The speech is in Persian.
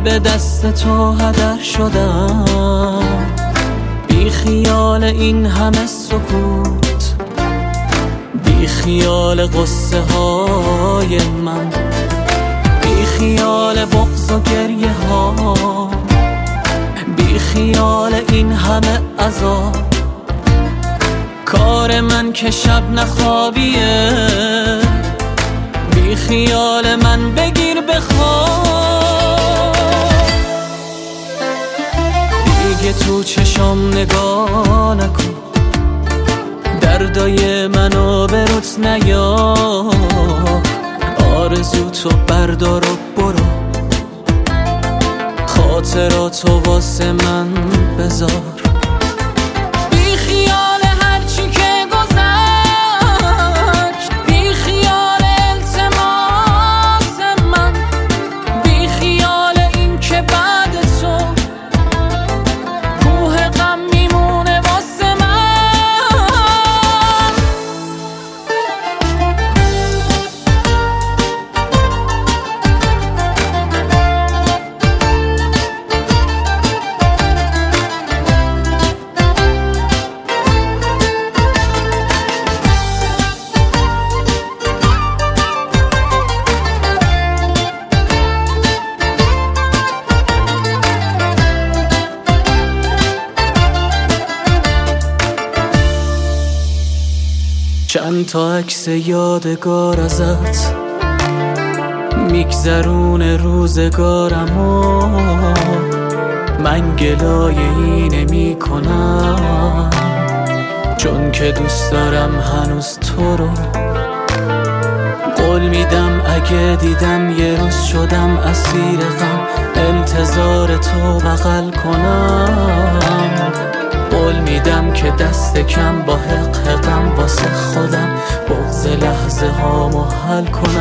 به دست تو هدر شدم، بی خیال این همه سکوت، بی خیال قصه های من، بی خیال بغض و گریه ها، بی خیال این همه عذاب. کار من که شب نخوابیه، بی خیال من بگیر بخواب. دیگه تو چشام نگاه نکن، دردای منو به روت نیار، آرزو تو بردار و برو، خاطراتو واسه من بذار. بی خیال هرچی که گذشت، بی خیال التماس من، بی خیال این که بعد تو کوه غم میمونه واسه من. چند تا عکس یادگار ازت میگذرونه روزگارمو، من گلای اینه میکنم چون که دوست دارم هنوز تو رو. قول میدم اگه دیدم یه روز شدم اسیر غم، انتظار تو بغل کنم. قول میدم که دست کم با حق غم واسه خودم بغض لحظه هامو حل کنم.